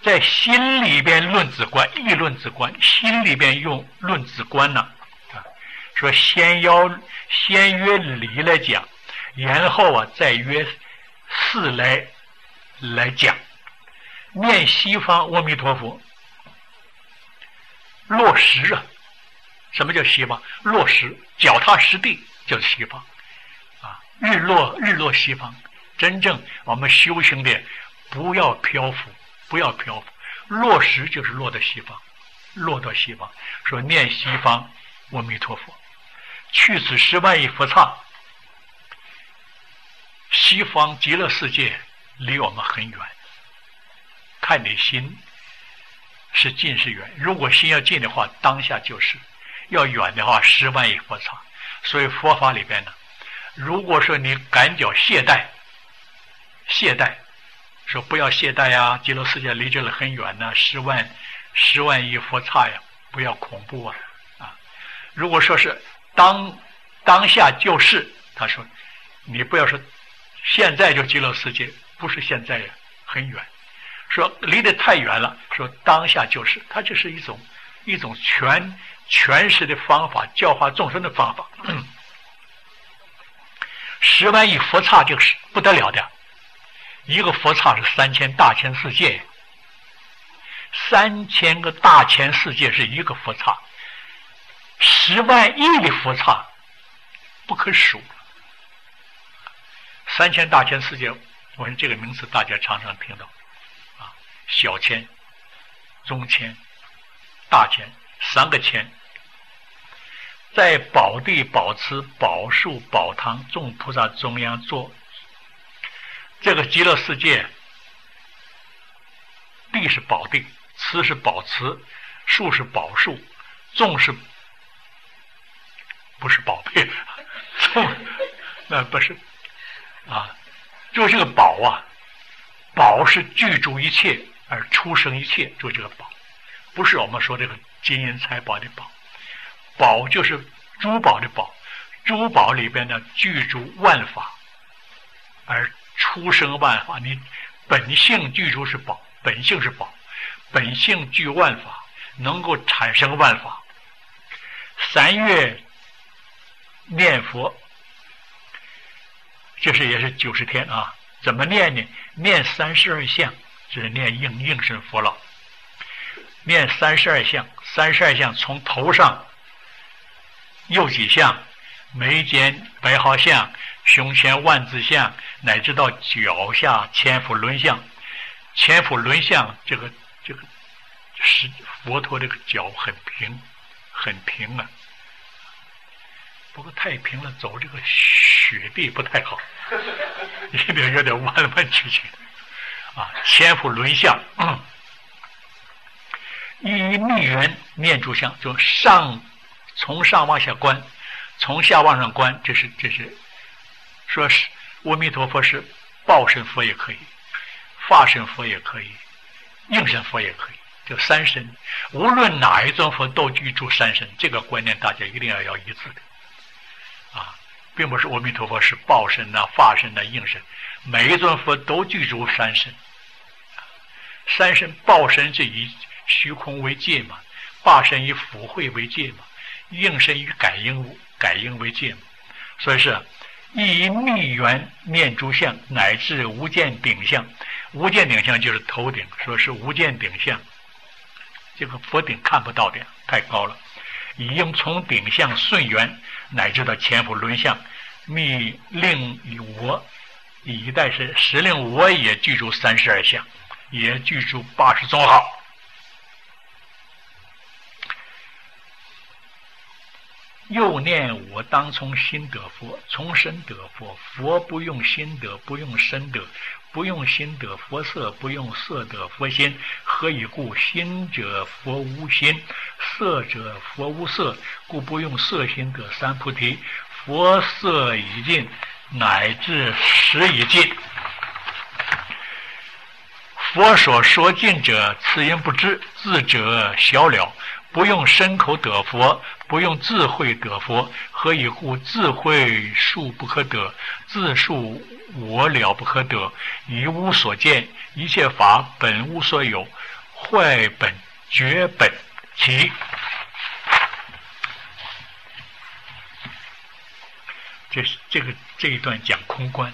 在心里边论止观，议论止观，心里边用论止观呢，说先约理来讲，然后再约事来讲。念西方阿弥陀佛，落实啊！什么叫西方？落实，脚踏实地就是西方啊！日落西方。真正我们修行的，不要漂浮，不要漂浮，落实就是落到西方，落到西方。说念西方阿弥陀佛，去此10万亿佛刹，西方极乐世界离我们很远，看你心是近是远。如果心要近的话，当下就是；要远的话，10万亿佛刹。所以佛法里边呢，如果说你感觉懈怠，说不要懈怠呀，极乐世界离这里很远呢，10万亿佛刹呀，不要恐怖啊！如果说是当下就是，他说你不要说现在就极乐世界，不是现在呀，很远。说离得太远了，说当下就是，它这是一种诠释的方法，教化众生的方法。10万亿佛刹就是不得了的，一个佛刹是3000大千世界，3000个大千世界是一个佛刹，10万亿的佛刹不可数。3000大千世界，我说这个名词大家常常听到啊，小千、中千、大千，3个千。在宝地、宝池、宝树、宝堂众菩萨中央坐。这个极乐世界，地是宝地，池是宝池，树是宝树，众是不是宝贝？众那不是啊，就这个宝啊，宝是具足一切而出生一切，就这个宝，不是我们说这个金银财宝的宝。宝就是珠宝的宝，珠宝里边呢具足万法，而出生万法。你本性具足是宝，本性是宝，本性具万法，能够产生万法。3月念佛，这是也是90天啊。怎么念呢？念32相，就是念应身佛了。念32相，32相从头上右几项，眉间白毫相，胸前万字相，乃至到脚下千佛轮相。千佛轮相，这个是佛陀这个脚很平啊，不过太平了，走这个雪地不太好，一定有点弯曲曲啊。千佛轮相，依密缘念住相，就从上往下观，从下往上观，这是说是阿弥陀佛是报身佛也可以，化身佛也可以，应身佛也可以，就3身，无论哪一尊佛都具足3身，这个观念大家一定要一致的啊，并不是阿弥陀佛是报身呐、化身呐、应身，每一尊佛都具足3身。3身报身是以虚空为界嘛，化身以福慧为界嘛，应身以感应为界嘛，所以是依密缘念诸相，乃至无见顶相。无见顶相就是头顶，说是无见顶相，这个佛顶看不到的，太高了。以应从顶相顺缘，乃至到前佛轮相，密令我以待是时令我也具足32相，也具足80宗号。又念我当从心得佛，从身得佛。佛不用心得，不用身得，不用心得佛色，不用色得佛心。何以故？心者佛无心，色者佛无色，故不用色心得三菩提。佛色已尽，乃至识已尽。佛所说尽者，此因不知，智者晓了。不用身口得佛，不用智慧得佛。何以故？智慧术不可得，智术我了不可得。一无所见，一切法本无所有， 坏本绝本起。这一段讲空观。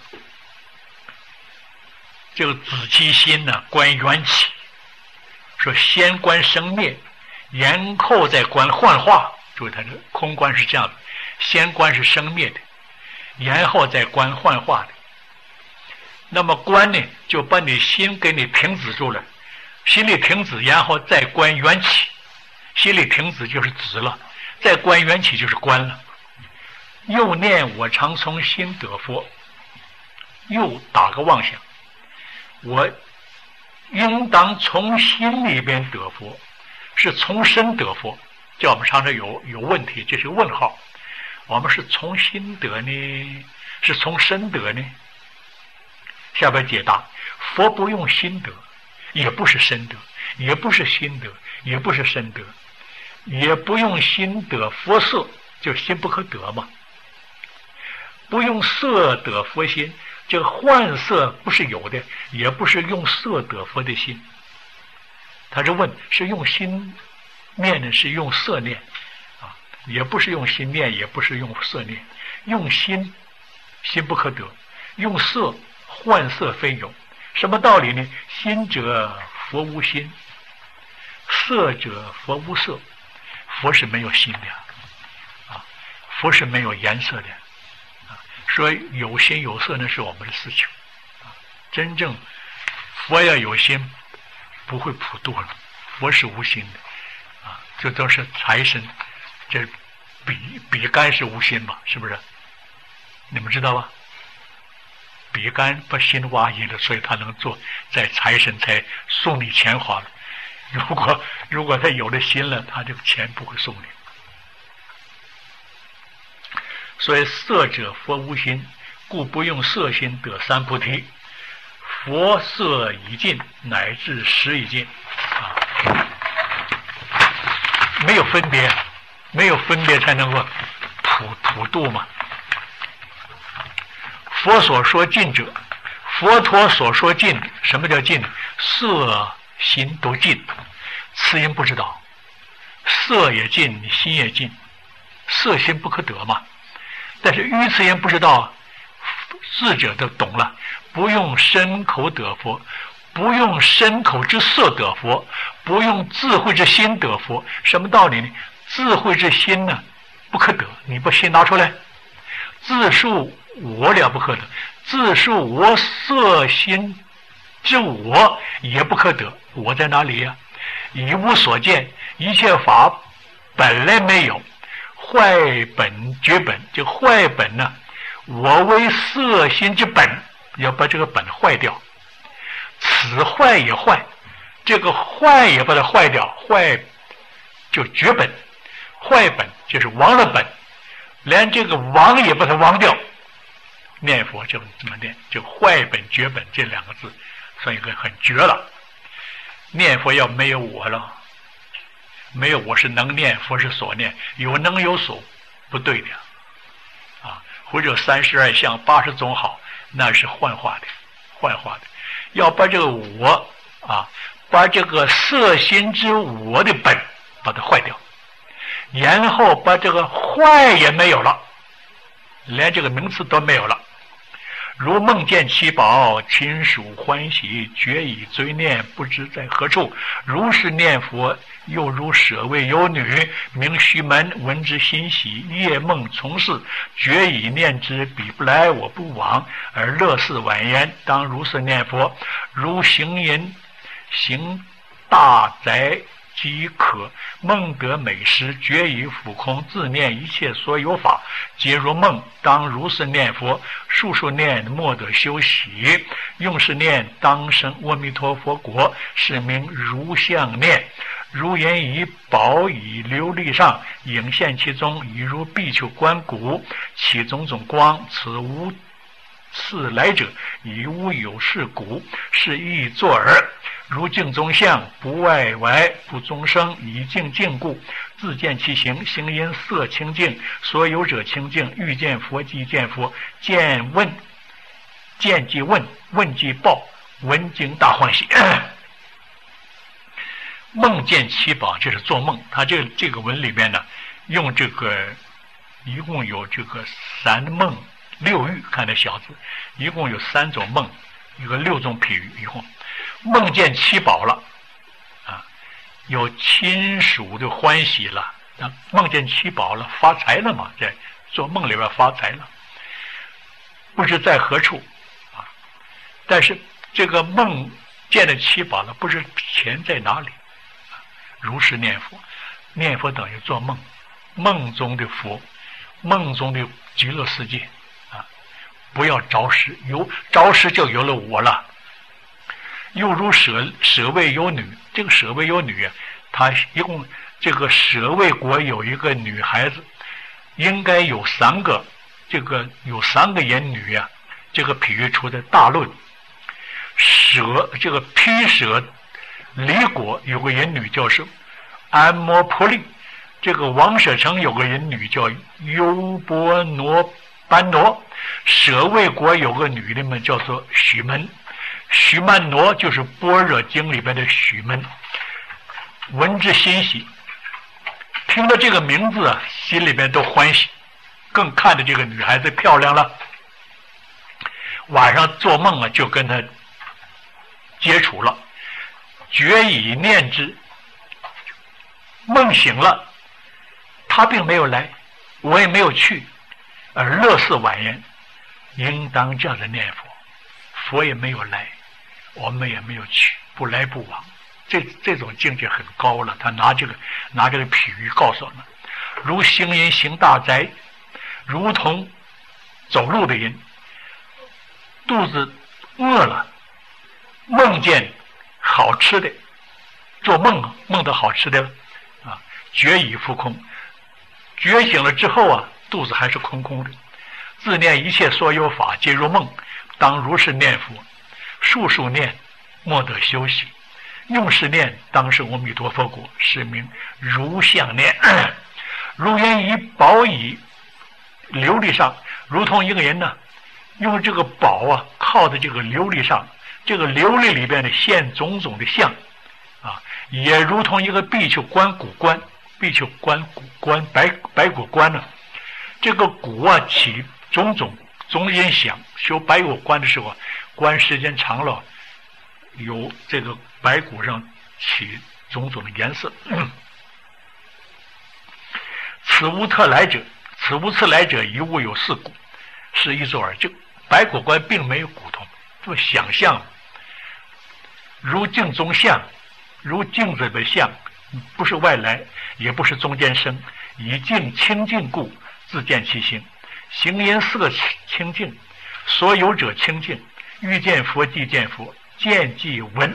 这个子期心呢，观缘起，说先观生灭，然后再观幻化。注意，它这空观是这样的，先观是生灭的，然后再观幻化的。那么观呢，就把你心给你停止住了，心里停止，然后再观缘起，心里停止就是止了，再观缘起就是观了。又念我常从心得佛，又打个妄想，我应当从心里边得佛，是从身得佛。叫我们常常有问题，这是个问号。我们是从心得呢，是从身得呢？下边解答：佛不用心得，也不是身得，也不是心得，也不是身得，也不用心得佛色，就心不可得嘛。不用色得佛心，这个幻色不是有的，也不是用色得佛的心。他是问，是用心念呢，是用色念啊？也不是用心念，也不是用色念。用心，心不可得；用色，幻色非有。什么道理呢？心者佛无心，色者佛无色。佛是没有心的啊，佛是没有颜色的。说有心有色那是我们的事情啊，真正佛要有心不会普度了，佛是无心的啊，这都是财神，这比干是无心嘛，是不是？你们知道吧？比干把心挖阴了，所以他能做，在财神才送你钱花了。如果他有了心了，他这个钱不会送你。所以色者佛无心，故不用色心得三菩提。佛色已尽，乃至识已尽啊，没有分别，没有分别才能够普度嘛。佛所说尽者，佛陀所说尽，什么叫尽？色心都尽，此因不知道，色也尽，心也尽，色心不可得嘛。但是愚痴人不知道，智者都懂了。不用身口得佛，不用身口之色得佛，不用智慧之心得佛。什么道理呢？智慧之心呢，不可得。你把心拿出来，自述我了不可得，自述我色心之我也不可得。我在哪里呀？以无所见，一切法本来没有。坏本绝本，这坏本呢，我为色心之本，要把这个本坏掉。此坏也坏，这个坏也把它坏掉，坏就绝本，坏本就是亡了本，连这个亡也把它亡掉。念佛就这么念，就坏本绝本这两个字，算一个很绝了。念佛要没有我了。没有我是能念，佛是所念，有能有所，不对的啊！或者32相80种好，那是幻化的，幻化的。要把这个我啊，把这个色心之我的本把它坏掉，然后把这个坏也没有了，连这个名词都没有了。如梦见七宝，亲属欢喜，决以追念，不知在何处。如是念佛，又如舍卫有女，名须门，闻之欣喜，夜梦从事，决以念之，彼不来，我不往，而乐事婉言。当如是念佛，如行淫，行大宅即可，梦得美食，决以俯空，自念一切所有法皆如梦。当如是念佛，数数念，莫得休息。用是念，当生阿弥陀佛国，是名如相念。如言以宝以琉璃上，影现其中，以如壁球观骨，起种种光。此无次来者，以无有是故，是亦作耳。如镜中相，不外歪，不中生，以镜净故，自见其形，形因色清净，所有者清净。欲见佛即见佛，见问，见即问，问即报，闻经大欢喜。 梦见七宝就是做梦。他这个文里面呢，用这个一共有这个3梦6喻，看这小字，一共有3种梦，一个6种譬喻，一共梦见七宝了啊，有亲属的欢喜了，梦见七宝了，发财了嘛，在做梦里边发财了，不知在何处啊。但是这个梦见了七宝了，不知钱在哪里啊。如是念佛，念佛等于做梦，梦中的佛，梦中的极乐世界啊，不要着实，有着实就有了我了。又如舍卫有女，这个舍卫有女啊，她一共这个舍卫国有一个女孩子，应该有3个，这个有3个言女啊，这个譬喻出的大论。这个毗舍离国有个言女叫是安摩婆利，这个王舍城有个言女叫优波罗班挪，舍卫国有个女的们叫做许门，许曼挪就是《般若经》里边的许门。闻之欣喜，听到这个名字啊，心里边都欢喜，更看着这个女孩子漂亮了。晚上做梦啊，就跟她接触了，觉以念之。梦醒了，他并没有来，我也没有去，而乐似晚言，应当这样的念佛，佛也没有来，我们也没有去，不来不往。这种境界很高了。他拿这个譬喻告诉我们，如行人行大灾，如同走路的人，肚子饿了，梦见好吃的，做梦梦到好吃的啊，觉已复空，觉醒了之后啊，肚子还是空空的。自念一切所有法皆如梦，当如是念佛，数数念，莫得休息。用是念，当是阿弥陀佛果，是名如相念。如言以宝以琉璃上，如同一个人呢，用这个宝啊靠在这个琉璃上，这个琉璃里边的现种种的相啊，也如同一个比丘观古观，比丘观古观白骨观呢，这个骨啊起种种因想，修白骨观的时候，观时间长了，有这个白骨上起种种的颜色。此无特来者，此无次来者，一物有4骨，是一作而就。白骨观并没有骨头，做想象，如镜中相，如镜子的相，不是外来，也不是中间生，以镜清净故，自见其形。行因色清净，所有者清净，欲见佛即见佛，见即闻。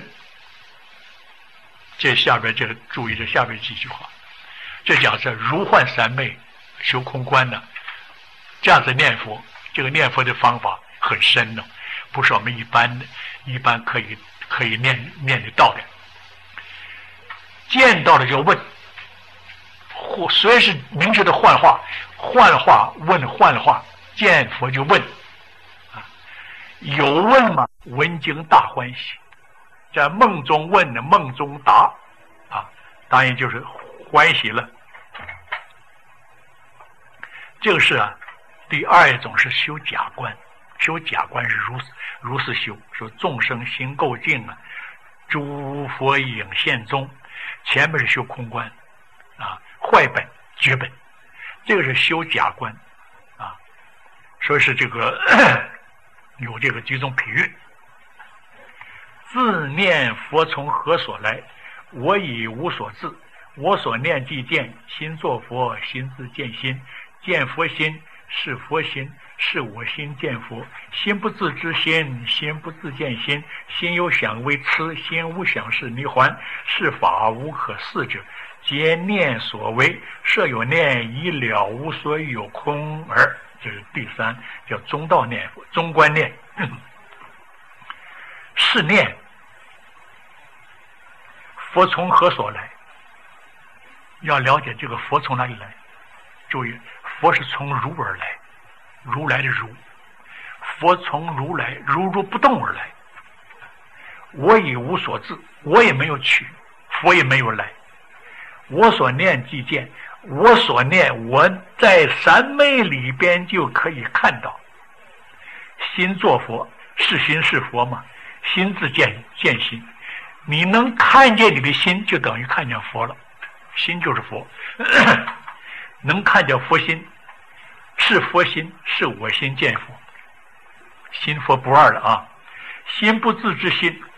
这下边这注意这下边几句话，这讲是如幻三昧修空观呢，这样子念佛，这个念佛的方法很深的，不是我们一般可以念得到的。见到了就问，虽是明知的幻化问幻化，见佛就问啊，有问吗？闻经大欢喜，在梦中问的，梦中答啊，当然就是欢喜了。这个是啊，第2种是修假观，修假观是如是修，说众生心垢净啊，诸佛影现中。前面是修空观啊，坏本绝本，这个是修假观啊，所以是这个有这个几种譬喻。自念佛从何所来？我以无所自，我所念即见，心作佛，心自见心，见佛心是佛心，是我心见佛。心不自知心，心不自见心，心有想为痴，心无想是泥环，是法无可思者，皆念所为，设有念，以了无所有空耳。这是第3，叫中道念佛，中观念。是念佛从何所来？要了解这个佛从哪里来。注意，佛是从如而来，如来的如，佛从如来如不动而来。我以无所自，我也没有去， 佛也没有来。我所念即见，我所念我在三昧里边就可以看到。心作佛，是心是佛嘛？心自见心，你能看见你的心，就等于看见佛了。心就是佛，能看见佛心，是佛心，是我心见佛，心佛不二了啊！心不自知心，